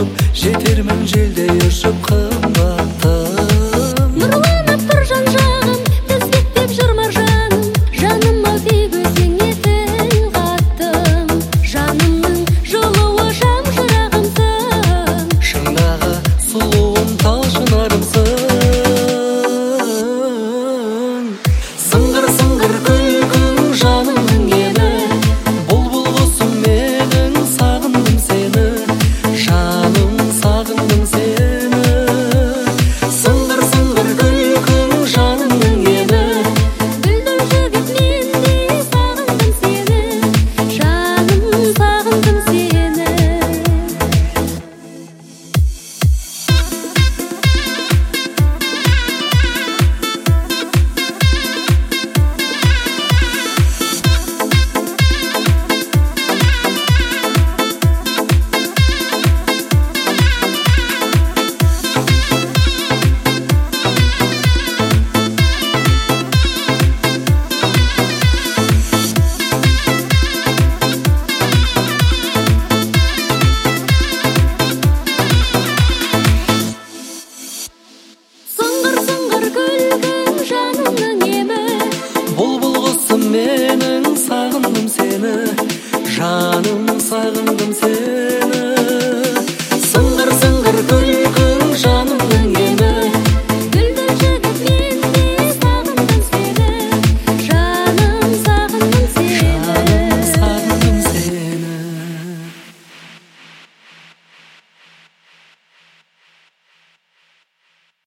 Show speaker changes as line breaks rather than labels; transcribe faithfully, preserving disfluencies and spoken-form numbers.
болып жетермін желдей ұшып қымбаттым.
Нұрланып тұр жан-жағым, тізбектеп жүр маржаным, жаныма тек өзің едің қаттым. Жанымның жылуы жан жырағымсың,
шындағы сұлуым тал шынарымсың. Сыңғыр сыңғыр күлкің жанымның ені, бұлбұл құсым менің сағындым сені, жаным сағындым сені. Сыңғыр сыңғыр күлкің жанымның ені,
бүлдір жігіт мен де сағындым сені, жаным сағындым сені. Сыңғыр сыңғыр күлкің жанымның емі,
бұлбұл құсым менің сағындым сені, жаным сағындым сені.